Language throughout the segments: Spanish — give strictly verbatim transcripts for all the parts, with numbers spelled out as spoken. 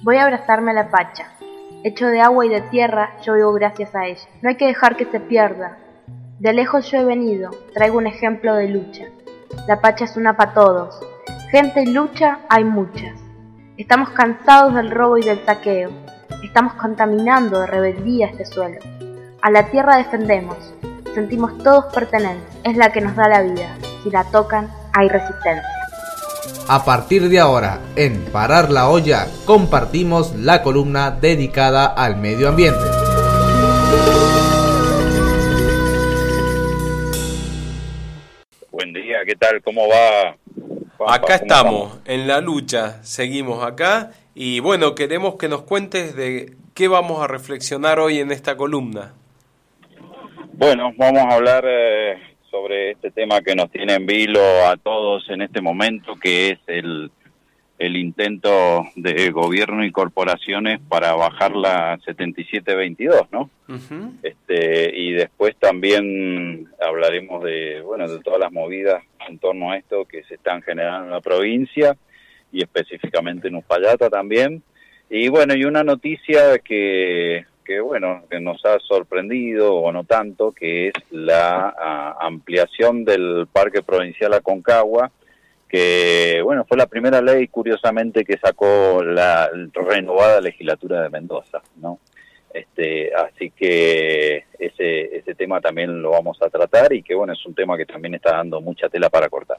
Voy a abrazarme a la Pacha. Hecho de agua y de tierra, yo vivo gracias a ella. No hay que dejar que se pierda. De lejos yo he venido, traigo un ejemplo de lucha. La Pacha es una para todos. Gente y lucha hay muchas. Estamos cansados del robo y del saqueo. Estamos contaminando de rebeldía este suelo. A la tierra defendemos. Sentimos todos pertenencia. Es la que nos da la vida. Si la tocan, hay resistencia. A partir de ahora, en Parar la Olla, compartimos la columna dedicada al medio ambiente. Buen día, ¿qué tal? ¿Cómo va? Juanpa, acá ¿cómo estamos, estamos? En la lucha, seguimos acá y bueno, queremos que nos cuentes de qué vamos a reflexionar hoy en esta columna. Bueno, vamos a hablar eh, sobre este tema que nos tiene en vilo a todos en este momento, que es el, el intento de gobierno y corporaciones para bajar la setenta y siete veintidós, ¿no? Uh-huh. Este, y después también hablaremos de, bueno, de todas las movidas en torno a esto que se están generando en la provincia y específicamente en Uspallata también. Y bueno, y una noticia que, que bueno, que nos ha sorprendido o no tanto, que es la a, ampliación del Parque Provincial Aconcagua, que bueno, fue la primera ley curiosamente que sacó la renovada legislatura de Mendoza, ¿no? Este, así que ese ese tema también lo vamos a tratar y que bueno, es un tema que también está dando mucha tela para cortar.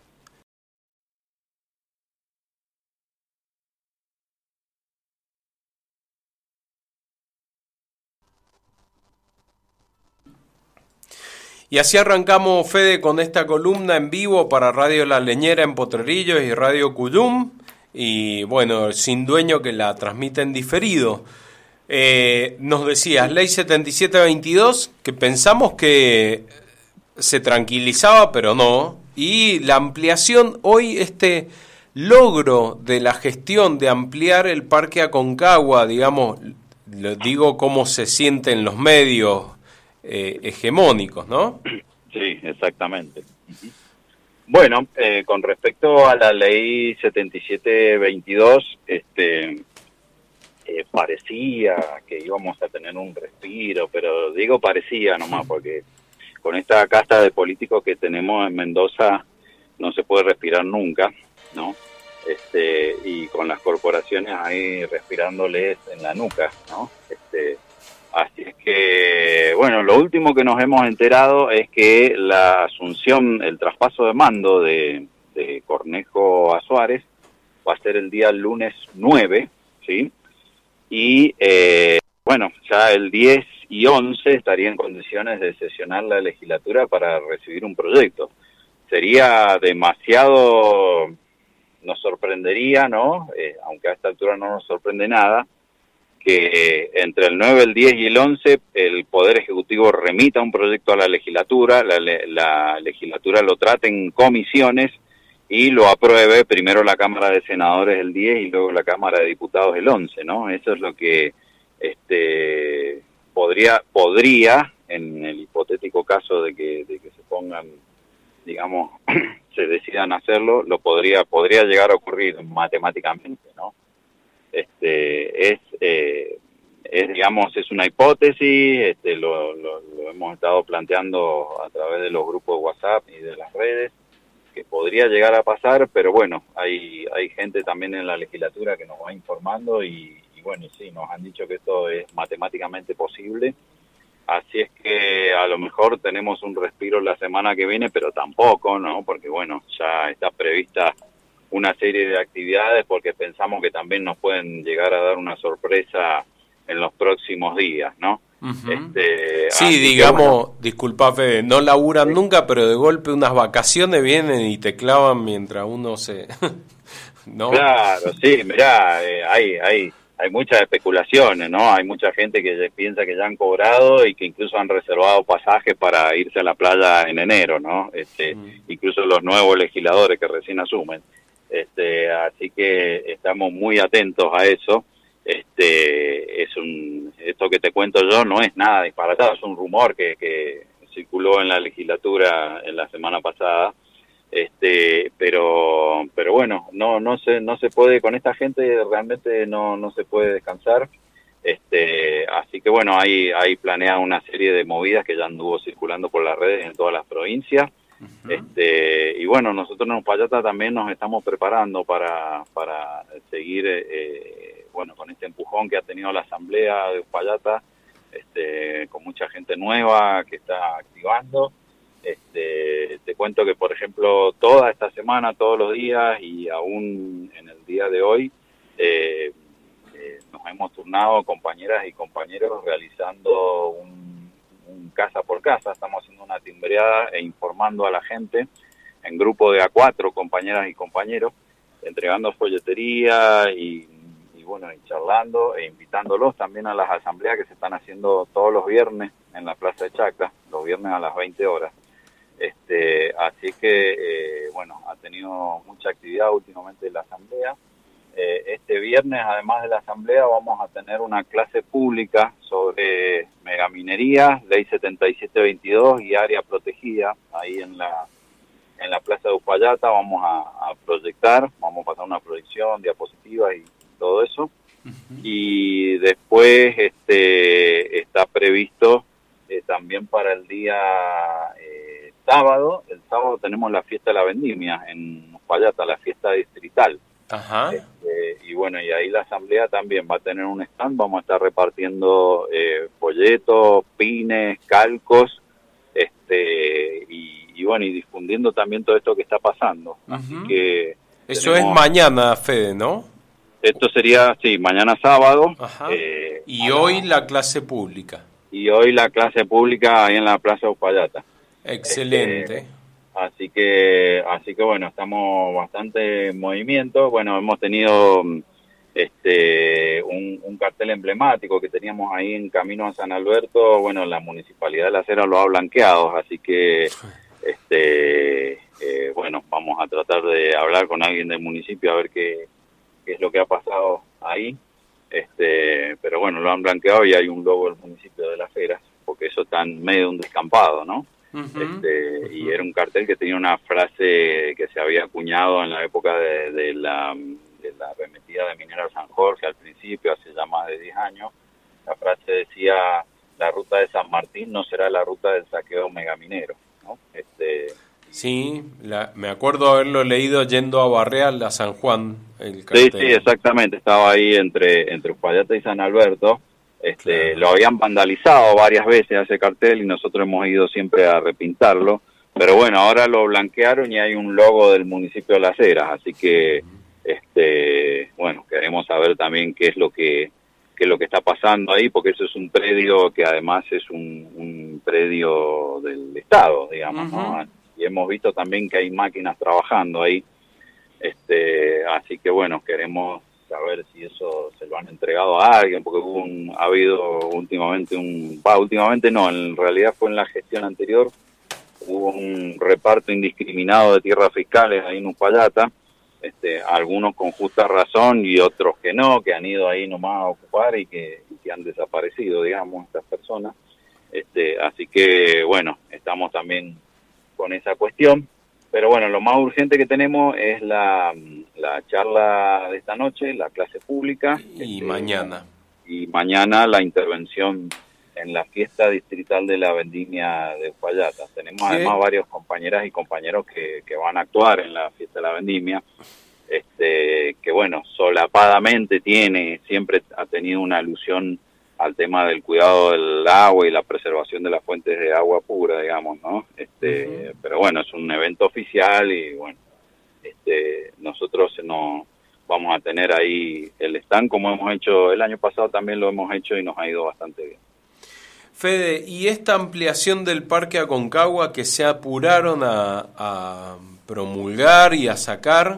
Y así arrancamos, Fede, con esta columna en vivo para Radio La Leñera en Potrerillos y Radio Cuyum, y bueno, Sin Dueño, que la transmiten diferido. Eh, nos decías, Ley setenta y siete veintidós, que pensamos que se tranquilizaba, pero no, y la ampliación, hoy este logro de la gestión de ampliar el Parque Aconcagua, digamos, lo digo cómo se sienten los medios eh, hegemónicos, ¿no? Sí, exactamente. Bueno, eh, con respecto a la Ley setenta y siete veintidós, este... Eh, parecía que íbamos a tener un respiro, pero digo parecía nomás, porque con esta casta de políticos que tenemos en Mendoza no se puede respirar nunca, ¿no? Este, y con las corporaciones ahí respirándoles en la nuca, ¿no? Este, así es que, bueno, lo último que nos hemos enterado es que la asunción, el traspaso de mando de, de Cornejo a Suárez va a ser el día lunes nueve, ¿sí? Y, eh, bueno, ya el diez y once estaría en condiciones de sesionar la legislatura para recibir un proyecto. Sería demasiado, nos sorprendería, ¿no? Eh, aunque a esta altura no nos sorprende nada, que eh, entre el nueve, el diez y el once el Poder Ejecutivo remita un proyecto a la legislatura, la, la legislatura lo trate en comisiones y lo apruebe primero la Cámara de Senadores el diez y luego la Cámara de Diputados el once, ¿no? Eso es lo que este podría podría en el hipotético caso de que de que se pongan, digamos, se decidan hacerlo, lo podría podría llegar a ocurrir matemáticamente, ¿no? Este es eh, es digamos es una hipótesis, este lo, lo lo hemos estado planteando a través de los grupos de WhatsApp y de las redes, que podría llegar a pasar, pero bueno, hay hay gente también en la legislatura que nos va informando y, y bueno, sí, nos han dicho que esto es matemáticamente posible, así es que a lo mejor tenemos un respiro la semana que viene, pero tampoco, ¿no? Porque bueno, ya está prevista una serie de actividades porque pensamos que también nos pueden llegar a dar una sorpresa en los próximos días, ¿no? Uh-huh. Este, sí, digamos, que, bueno, disculpa Fede, no laburan sí. nunca, pero de golpe unas vacaciones vienen y te clavan mientras uno se... ¿no? Claro, sí, mirá, eh, hay, hay, hay muchas especulaciones, ¿no? Hay mucha gente que piensa que ya han cobrado y que incluso han reservado pasajes para irse a la playa en enero, ¿no? Este, uh-huh. Incluso los nuevos legisladores que recién asumen. Este, así que estamos muy atentos a eso. Este es un esto que te cuento yo no es nada disparatado, es un rumor que, que circuló en la legislatura en la semana pasada, Este, pero, pero bueno, no, no se, no se puede, con esta gente realmente no, no se puede descansar. Este, así que bueno, hay, hay planeada una serie de movidas que ya anduvo circulando por las redes en todas las provincias. Uh-huh. Este, y bueno, nosotros en Uspallata también nos estamos preparando para, para seguir, eh, bueno, con este empujón que ha tenido la Asamblea de Uspallata, este, con mucha gente nueva que está activando. Este, te cuento que, por ejemplo, toda esta semana, todos los días y aún en el día de hoy, eh, eh, nos hemos turnado compañeras y compañeros realizando un, un casa por casa. Estamos haciendo una timbreada e informando a la gente en grupo de a cuatro compañeras y compañeros, entregando folletería y, y bueno, y charlando e invitándolos también a las asambleas que se están haciendo todos los viernes en la Plaza de Chacra, los viernes a las veinte horas. Este, así que, eh, bueno, ha tenido mucha actividad últimamente la asamblea. Eh, este viernes, además de la asamblea, vamos a tener una clase pública sobre megaminería, ley setenta y siete veintidós y área protegida, ahí en la en la Plaza de Uspallata. Vamos a, a proyectar, vamos a pasar una proyección, diapositivas y todo eso. Uh-huh. Y después este está previsto eh, también para el día... Eh, sábado, el sábado tenemos la fiesta de la vendimia en Uspallata, la fiesta distrital. Ajá. Este, y bueno, y ahí la asamblea también va a tener un stand, vamos a estar repartiendo eh, folletos, pines, calcos, este y, y bueno, y difundiendo también todo esto que está pasando. Uh-huh. Así que eso tenemos... es mañana, Fede, ¿no? Esto sería, sí, mañana sábado. Ajá. Eh, y hoy la clase pública. Y hoy la clase pública ahí en la Plaza de Uspallata. Excelente. Este, así que, así que bueno, estamos bastante en movimiento. Bueno, hemos tenido este un, un cartel emblemático que teníamos ahí en camino a San Alberto. Bueno, la Municipalidad de La Cera lo ha blanqueado, así que este eh, bueno, vamos a tratar de hablar con alguien del municipio a ver qué, qué es lo que ha pasado ahí. Este, pero bueno, lo han blanqueado y hay un logo del municipio de Las Heras, porque eso está en medio de un descampado, ¿no? Uh-huh, este, uh-huh. Y era un cartel que tenía una frase que se había acuñado en la época de, de, la, de la arremetida de Mineros San Jorge al principio, hace ya más de diez años. La frase decía: la ruta de San Martín no será la ruta del saqueo megaminero, ¿no? Este, sí, la, me acuerdo haberlo leído yendo a Barreal, a San Juan, el cartel. Sí, sí, exactamente, estaba ahí entre, entre Uspallata y San Alberto. Este, claro. Lo habían vandalizado varias veces ese cartel y nosotros hemos ido siempre a repintarlo, pero bueno, ahora lo blanquearon y hay un logo del municipio de Las Heras, así que este, bueno, queremos saber también qué es lo que qué es lo que está pasando ahí, porque eso es un predio que además es un, un predio del Estado, digamos, uh-huh. ¿no? Y hemos visto también que hay máquinas trabajando ahí, este, así que bueno, queremos saber si eso se lo han entregado a alguien, porque hubo un, ha habido últimamente un... Va, últimamente no, en realidad fue en la gestión anterior, hubo un reparto indiscriminado de tierras fiscales ahí en Uspallata, este, algunos con justa razón y otros que no, que han ido ahí nomás a ocupar y que, y que han desaparecido, digamos, estas personas. Este, así que, bueno, estamos también con esa cuestión. Pero bueno, lo más urgente que tenemos es la, la charla de esta noche, la clase pública. Y este, mañana. Y mañana la intervención en la fiesta distrital de la vendimia de Uspallata. Tenemos ¿Qué? además varios compañeras y compañeros que, que van a actuar en la fiesta de la vendimia. Este, que bueno, solapadamente tiene, siempre ha tenido una alusión al tema del cuidado del agua y la preservación de las fuentes de agua pura, digamos, ¿no? Este, uh-huh. Pero bueno, es un evento oficial y bueno, este, nosotros nos vamos a tener ahí el stand como hemos hecho el año pasado, también lo hemos hecho y nos ha ido bastante bien. Fede, ¿y esta ampliación del Parque Aconcagua que se apuraron a, a promulgar y a sacar?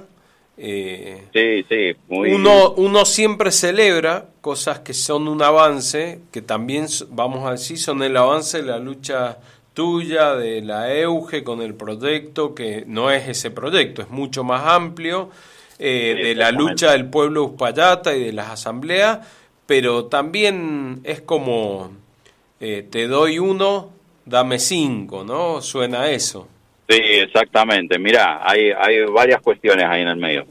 Eh, sí, sí, muy uno, uno siempre celebra cosas que son un avance, que también, vamos a decir, son el avance de la lucha tuya, de la EUGE con el proyecto, que no es ese proyecto, es mucho más amplio, eh, sí, de la lucha del pueblo de Uspallata y de las asambleas, pero también es como, eh, te doy uno, dame cinco, ¿no? Suena eso. Sí, Sí, exactamente. Mirá, hay, hay varias cuestiones ahí en el medio.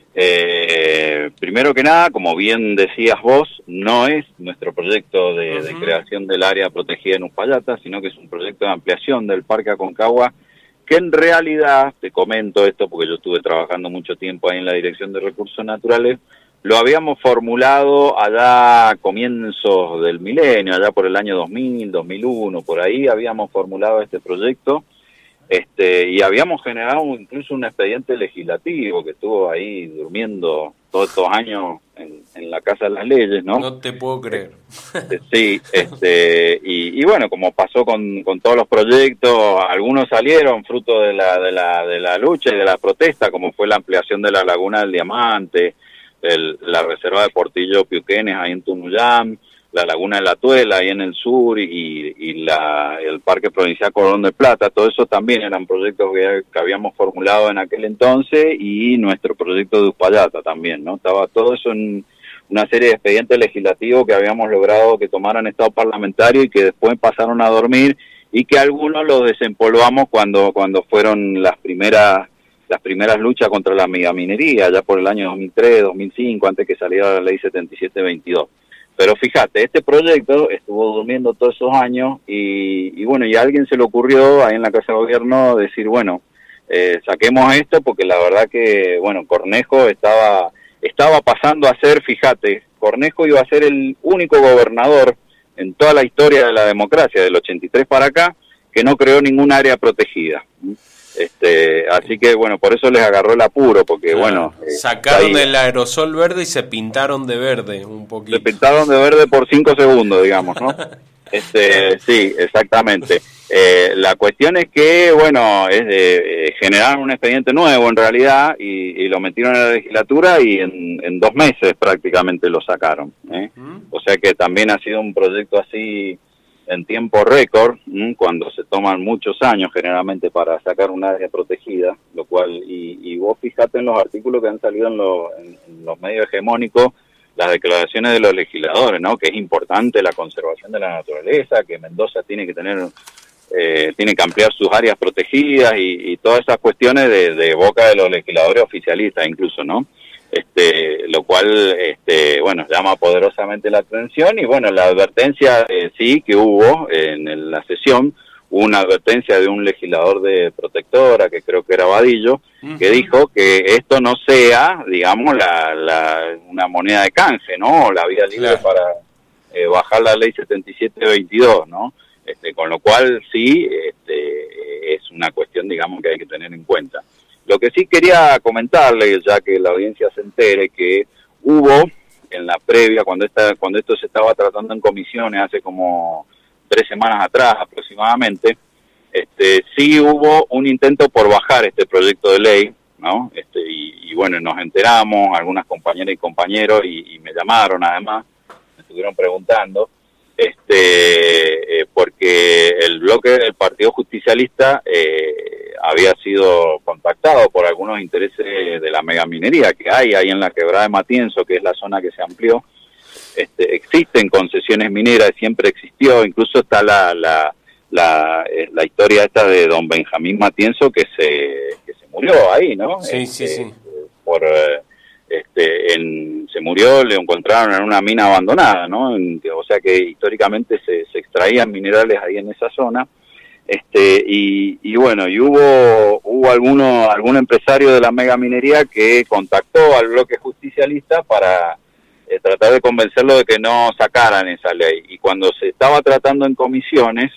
Eh, primero que nada, como bien decías vos, no es nuestro proyecto de, uh-huh. de creación del área protegida en Uspallata, sino que es un proyecto de ampliación del Parque Aconcagua, que en realidad, te comento esto porque yo estuve trabajando mucho tiempo ahí en la Dirección de Recursos Naturales, lo habíamos formulado allá a comienzos del milenio, allá por el año dos mil, dos mil uno, por ahí habíamos formulado este proyecto. Este, y habíamos generado incluso un expediente legislativo que estuvo ahí durmiendo todos estos años en, en la Casa de las Leyes, ¿no? No te puedo creer. Este, sí, este, y, y bueno, como pasó con, con todos los proyectos, algunos salieron fruto de la, de la, de la lucha y de la protesta, como fue la ampliación de la Laguna del Diamante, el, la reserva de Portillo Piuquenes ahí en Tunuyán, la Laguna de la Tuela ahí en el sur y, y la, el Parque Provincial Cordón de Plata. Todo eso también eran proyectos que, que habíamos formulado en aquel entonces, y nuestro proyecto de Uspallata también, ¿no? Estaba todo eso en una serie de expedientes legislativos que habíamos logrado que tomaran estado parlamentario y que después pasaron a dormir, y que algunos los desempolvamos cuando cuando fueron las primeras las primeras luchas contra la megaminería, ya por el año dos mil tres, dos mil cinco, antes que saliera la ley setenta y siete veintidós. Pero fíjate, este proyecto estuvo durmiendo todos esos años y, y bueno, y a alguien se le ocurrió ahí en la Casa de Gobierno decir, bueno, eh, saquemos esto porque la verdad que, bueno, Cornejo estaba estaba pasando a ser, fíjate, Cornejo iba a ser el único gobernador en toda la historia de la democracia, del ochenta y tres para acá, que no creó ningún área protegida. Este, así que bueno, por eso les agarró el apuro, porque claro, bueno... Eh, sacaron ahí el aerosol verde y se pintaron de verde un poquito. Se pintaron de verde por cinco segundos, digamos, ¿no? este, sí, exactamente. Eh, la cuestión es que, bueno, es de, eh, generaron un expediente nuevo en realidad y, y lo metieron en la legislatura y en, en dos meses prácticamente lo sacaron, ¿eh? ¿Mm? O sea que también ha sido un proyecto así en tiempo récord, ¿m? Cuando se toman muchos años generalmente para sacar un área protegida, lo cual, y, y vos fijate en los artículos que han salido en, lo, en, en los medios hegemónicos, las declaraciones de los legisladores, ¿no? Que es importante la conservación de la naturaleza, que Mendoza tiene que tener, eh, tiene que ampliar sus áreas protegidas y, y todas esas cuestiones de, de boca de los legisladores oficialistas incluso, ¿no? Este, lo cual, este, bueno, llama poderosamente la atención y bueno, la advertencia eh, sí que hubo en, en la sesión, hubo una advertencia de un legislador de Protectora, que creo que era Vadillo, uh-huh. que dijo que esto no sea, digamos, la, la una moneda de canje, ¿no? O la vía libre claro. para eh, bajar la ley setenta y siete veintidós, ¿no? Este, con lo cual sí, este, es una cuestión, digamos, que hay que tener en cuenta. Lo que sí quería comentarle, ya que la audiencia se entere, que hubo en la previa, cuando esta, cuando esto se estaba tratando en comisiones hace como tres semanas atrás aproximadamente, este, sí hubo un intento por bajar este proyecto de ley, ¿no? Este, y, y bueno, nos enteramos, algunas compañeras y compañeros, y, y me llamaron además, me estuvieron preguntando, este, eh, porque el bloque del Partido Justicialista eh, había sido contactado por algunos intereses de la megaminería que hay ahí en la quebrada de Matienzo, que es la zona que se amplió. Este, existen concesiones mineras, siempre existió, incluso está la la, la, eh, la historia esta de don Benjamín Matienzo que se que se murió ahí, ¿no? Sí, este, sí, sí. Por, este, en, se murió, le encontraron en una mina abandonada, ¿no? En, o sea que históricamente se, se extraían minerales ahí en esa zona. Este, y, y bueno, y hubo hubo alguno, algún empresario de la megaminería que contactó al bloque justicialista para eh, tratar de convencerlo de que no sacaran esa ley. Y cuando se estaba tratando en comisiones,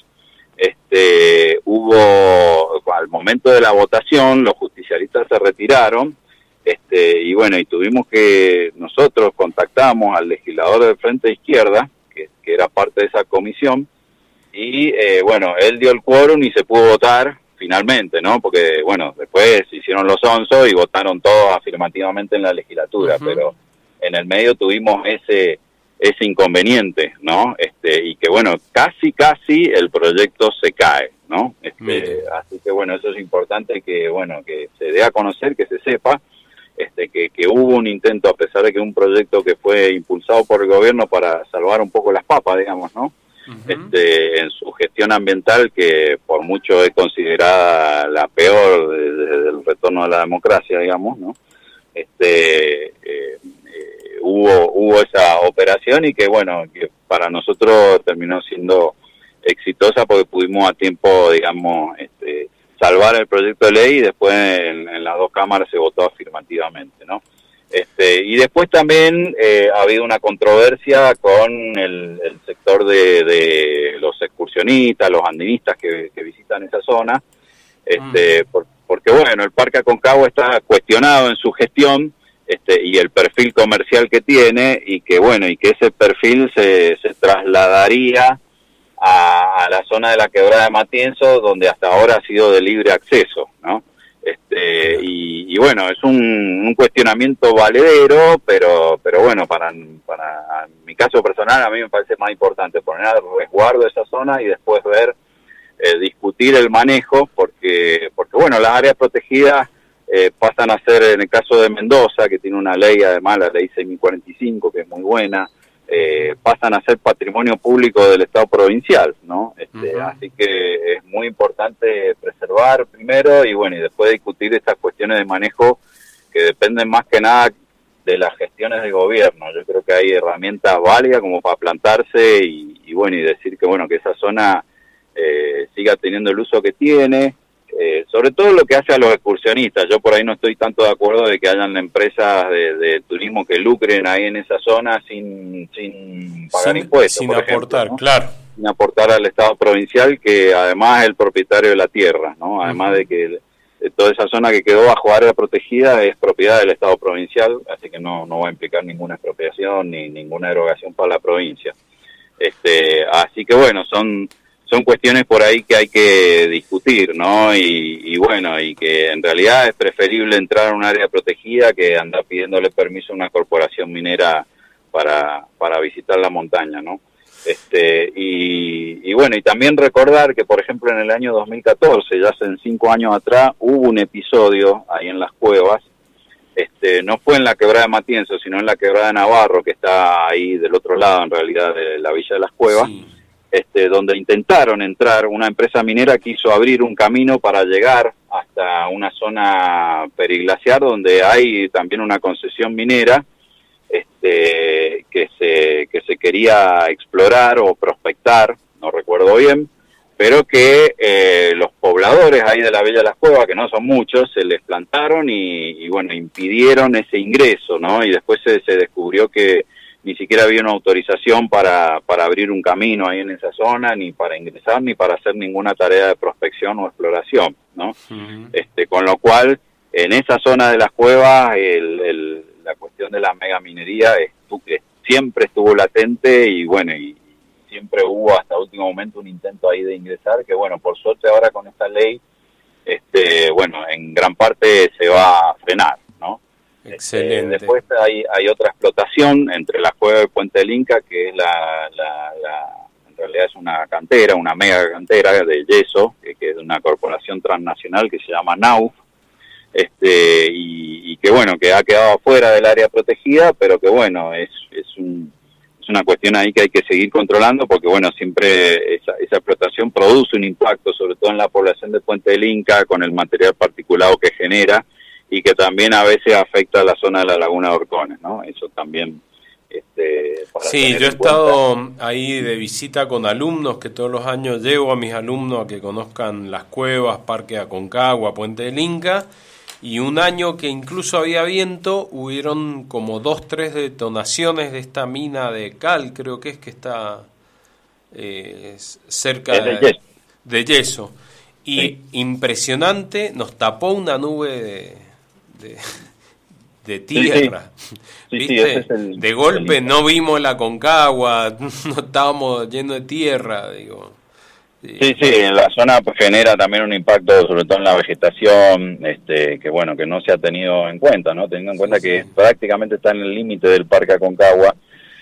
este, hubo, al momento de la votación, los justicialistas se retiraron, este, y bueno, y tuvimos que, nosotros contactamos al legislador del Frente Izquierda, que, que era parte de esa comisión, y eh, bueno, él dio el quórum y se pudo votar finalmente, ¿no? Porque bueno, después se hicieron los onzos y votaron todos afirmativamente en la legislatura, uh-huh. pero en el medio tuvimos ese ese inconveniente, ¿no? Este, y que bueno, casi casi el proyecto se cae, ¿no? Este, así que bueno, eso es importante que bueno, que se dé a conocer, que se sepa, este, que, que hubo un intento, a pesar de que un proyecto que fue impulsado por el gobierno para salvar un poco las papas, digamos, ¿no? Uh-huh. Este, en su gestión ambiental, que por mucho es considerada la peor desde el retorno de la democracia, digamos, ¿no? Este, eh, eh, hubo hubo esa operación y que, bueno, que para nosotros terminó siendo exitosa porque pudimos a tiempo, digamos, este, salvar el proyecto de ley y después en, en las dos cámaras se votó afirmativamente, ¿no? Este, y después también eh, ha habido una controversia con el, el sector de, de los excursionistas, los andinistas que, que visitan esa zona, este, mm. por, porque bueno, el Parque Aconcagua está cuestionado en su gestión, este, y el perfil comercial que tiene, y que bueno, y que ese perfil se, se trasladaría a, a la zona de la Quebrada de Matienzo, donde hasta ahora ha sido de libre acceso, ¿no? Este, y, y bueno, es un, un cuestionamiento valedero, pero pero bueno, para, para en mi caso personal a mí me parece más importante poner al resguardo esa zona y después ver, eh, discutir el manejo, porque porque bueno, las áreas protegidas eh, pasan a ser, en el caso de Mendoza, que tiene una ley, además la ley seis mil cuarenta y cinco, que es muy buena, eh, pasan a ser patrimonio público del Estado provincial, ¿no? Este, uh-huh. Así que es muy importante preservar primero y bueno, y después discutir estas cuestiones de manejo que dependen más que nada de las gestiones de gobierno. Yo creo que hay herramientas válidas como para plantarse y, y bueno, y decir que bueno, que esa zona eh, siga teniendo el uso que tiene. Eh, sobre todo lo que hace a los excursionistas. Yo por ahí no estoy tanto de acuerdo de que hayan empresas de, de turismo que lucren ahí en esa zona sin, sin pagar sin, impuestos. Sin por aportar, ejemplo, ¿no? Claro. Sin aportar al Estado provincial, que además es el propietario de la tierra, ¿no? Además uh-huh. de que de toda esa zona que quedó bajo área protegida es propiedad del Estado provincial, así que no, no va a implicar ninguna expropiación ni ninguna erogación para la provincia. Este, así que bueno, son... son cuestiones por ahí que hay que discutir, ¿no? Y, y bueno, y que en realidad es preferible entrar a un área protegida que andar pidiéndole permiso a una corporación minera para, para visitar la montaña, ¿no? Este, y, y bueno, y también recordar que, por ejemplo, en el año dos mil catorce, ya hace cinco años atrás, hubo un episodio ahí en las cuevas, este, no fue en la Quebrada de Matienzo, sino en la Quebrada de Navarro, que está ahí del otro lado, en realidad, de la Villa de las Cuevas, sí. Este, donde intentaron entrar, una empresa minera quiso abrir un camino para llegar hasta una zona periglaciar donde hay también una concesión minera este, que se que se quería explorar o prospectar, no recuerdo bien, pero que eh, los pobladores ahí de la Villa de las Cuevas, que no son muchos, se les plantaron y, y bueno, impidieron ese ingreso, ¿no? Y después se, se descubrió que ni siquiera había una autorización para, para abrir un camino ahí en esa zona, ni para ingresar, ni para hacer ninguna tarea de prospección o exploración, ¿no? Uh-huh. Este, con lo cual, en esa zona de las cuevas, el, el, la cuestión de la megaminería estu- siempre estuvo latente y bueno, y siempre hubo hasta último momento un intento ahí de ingresar, que bueno, por suerte ahora con esta ley, este, bueno, en gran parte se va a frenar, ¿no? Excelente. Este, después hay, hay otra explotación entre la cueva de Puente del Inca, que es la, la, la, en realidad es una cantera, una mega cantera de yeso, que, que es de una corporación transnacional que se llama Nauf, este, y, y que bueno, que ha quedado fuera del área protegida, pero que bueno, es, es, un, es una cuestión ahí que hay que seguir controlando, porque bueno, siempre esa, esa explotación produce un impacto, sobre todo en la población de Puente del Inca, con el material particulado que genera, y que también a veces afecta a la zona de la Laguna de Orcones, ¿no? Eso también... Este, para sí, yo he estado ahí de visita con alumnos, que todos los años llevo a mis alumnos a que conozcan las cuevas, Parque Aconcagua, Puente del Inca, y un año que incluso había viento, hubieron como dos, tres detonaciones de esta mina de cal, creo que es que está eh, cerca de, de, yeso. de yeso. Y sí. Impresionante, nos tapó una nube de... De, de tierra, sí, sí. ¿viste? Sí, sí, ese es el, de golpe el... no vimos la Aconcagua, no estábamos llenos de tierra, digo. Sí, sí, sí, en la zona pues, genera también un impacto, sobre todo en la vegetación, este, que bueno, que no se ha tenido en cuenta, ¿no? Teniendo en cuenta sí, que sí. prácticamente está en el límite del Parque Aconcagua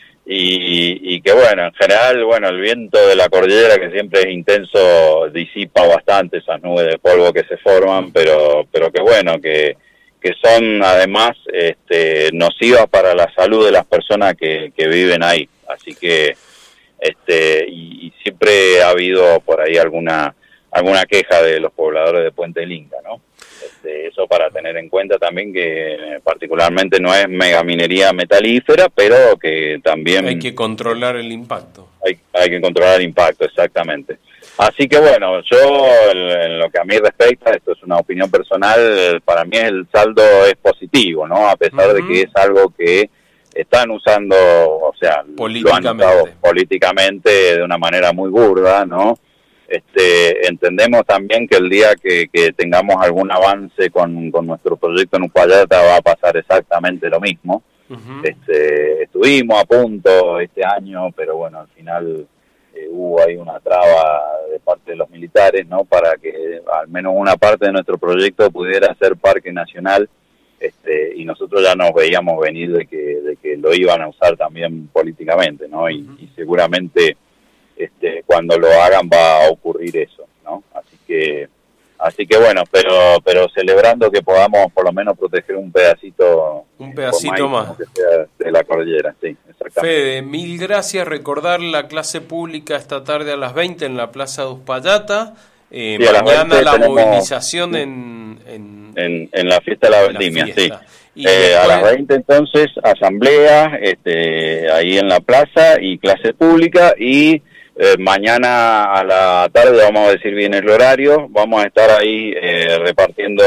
y, y que bueno, en general, bueno, el viento de la cordillera, que siempre es intenso, disipa bastante esas nubes de polvo que se forman, pero, pero que bueno, que que son además este, nocivas para la salud de las personas que, que viven ahí. Así que este, y, y siempre ha habido por ahí alguna alguna queja de los pobladores de Puente del Inca, ¿no? Este, eso para tener en cuenta también que particularmente no es megaminería metalífera, pero que también... Hay que controlar el impacto. Hay, hay que controlar el impacto, exactamente. Así que bueno, yo en, en lo que a mí respecta, esto es una opinión personal, para mí el saldo es positivo, ¿no? A pesar uh-huh. de que es algo que están usando, o sea, lo han usado políticamente de una manera muy burda, ¿no? Este, entendemos también que el día que, que tengamos algún avance con, con nuestro proyecto en Uspallata va a pasar exactamente lo mismo. Uh-huh. Este, estuvimos a punto este año, pero bueno, al final eh, hubo ahí una traba de parte de los militares, ¿no? Para que al menos una parte de nuestro proyecto pudiera ser parque nacional, este, y nosotros ya nos veíamos venir de que, de que lo iban a usar también políticamente, ¿no? Y, uh-huh. y seguramente Este, cuando lo hagan va a ocurrir eso, ¿no? Así que, así que bueno, pero, pero celebrando que podamos por lo menos proteger un pedacito, un pedacito más, más. Que sea de la cordillera, sí, exactamente. Fede, mil gracias. Recordar la clase pública esta tarde a las veinte en la Plaza de Uspallata. Eh, sí, mañana la tenemos, movilización en, en, en, en la fiesta de la vendimia, sí. Y eh, después... A las veinte entonces asamblea, este, ahí en la plaza y clase pública y Eh, mañana a la tarde, vamos a decir bien el horario, vamos a estar ahí eh, repartiendo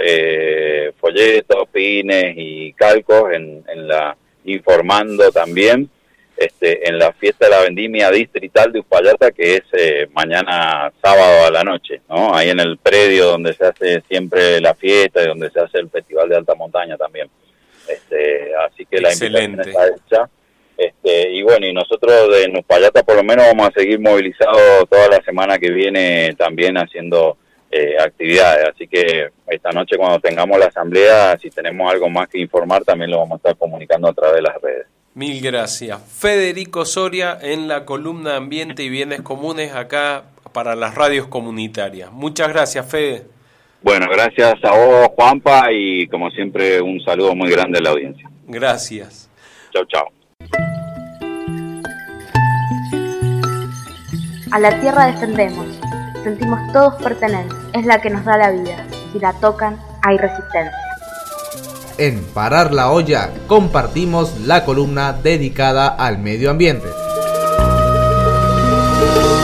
eh, folletos, pines y calcos, en, en la informando también este, en la fiesta de la vendimia distrital de Uspallata, que es eh, mañana sábado a la noche, ¿no? Ahí en el predio donde se hace siempre la fiesta y donde se hace el Festival de Alta Montaña también. Este, así que excelente. La invitación está hecha. Este, y bueno, y nosotros en Uspallata por lo menos vamos a seguir movilizados toda la semana que viene también haciendo eh, actividades, así que esta noche cuando tengamos la asamblea, si tenemos algo más que informar, también lo vamos a estar comunicando a través de las redes. Mil gracias. Federico Soria en la columna de Ambiente y Bienes Comunes acá para las radios comunitarias. Muchas gracias, Fede. Bueno, gracias a vos, Juanpa, y como siempre un saludo muy grande a la audiencia. Gracias. Chau, chau. A la tierra defendemos, sentimos todos pertenencia, es la que nos da la vida, si la tocan hay resistencia. En Parar la Olla compartimos la columna dedicada al medio ambiente.